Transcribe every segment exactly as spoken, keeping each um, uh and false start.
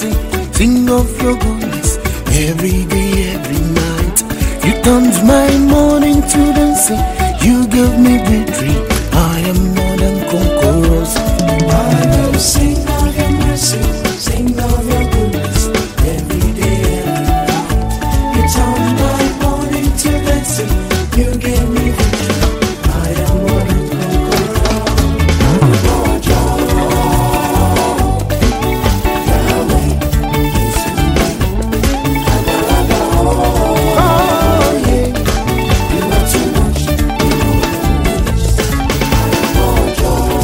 sing, sing of your goodness. Every day, every night, you turned my morning to dancing. You gave me victory. I am more than conquerors. I will sing of your mercy, sing of your goodness. Every day, every night, you turned my morning to dancing. You gave me victory. I am more than conquerors. Lord, Yahweh, oh yeah, you are too much. Lord,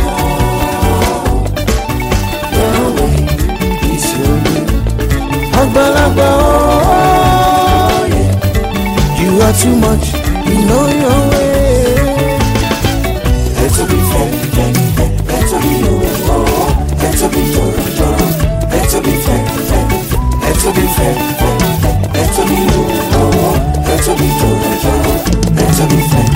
Yahweh, is your name. Agbalagba, oh yeah, you are too much. You know your way. Let it be fair, fair, fair. Let it be your oh, let it be your oh, let it be fair, fair. Let it be fair, fair. Let it be your oh, let it be your oh, let it be fair,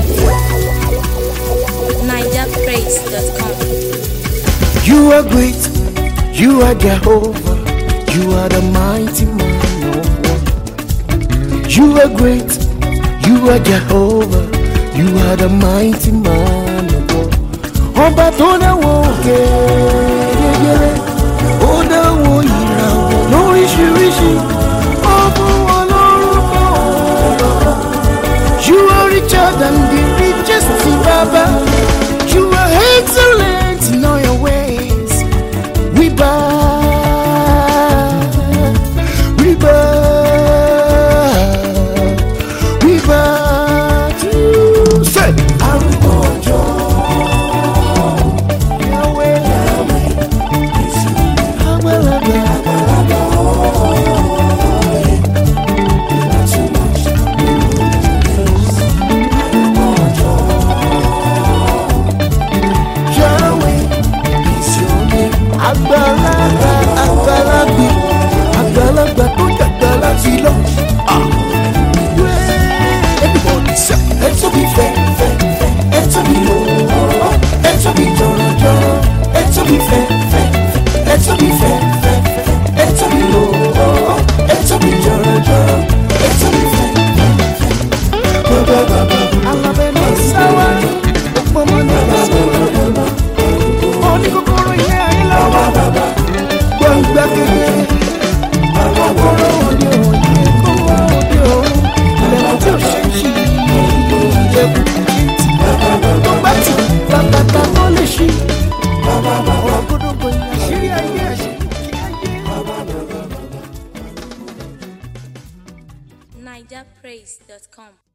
fair. niger praise dot com. You are great, you are Jehovah, you are the mighty man of war. You are great, you are Jehovah, you are the mighty man of war. Ọba tó dáwọ́ òkè yẹyẹrẹ, ó dáwọ́ ìràwọ̀ lóríṣiríṣi, ó fún wọn lórúkọ. You are richer than the richest Baba. You are excellent in all your ways. We bow, we bow, we bow to you. Say, arúgbó ọjọ́, Yahweh, Yahweh, Agbalagba, Agbalagba, oh yeah, you are too much. Arúgbó ọjọ́, Yahweh is your name. Agbalagba, Agbalagba, Agbalagba tó dàgbà láti lọ. Ah. Everybody say, let's be fair, fair, fair. Let's be low, let's be jolly, jolly. Let's be fair, fair, let's be fair, fair. Let's be low, let's be jolly, jolly. Let's be fair, fair. Ba ba ba ba. Allah beni sawa, mama na sawa. Oni kokoro ye ayila ba ba ba. Gbangba keke, kokoro oni oni, kokoro oni oni. Ilẹ̀ tí o ṣe ṣí, ìjẹ̀bù tó bá ti bàbàtà tó lè ṣí. Ọ̀rọ̀ gbọdọ̀gbọ̀ ìyàṣírí ayé àṣírí ayé. niger praise dot com.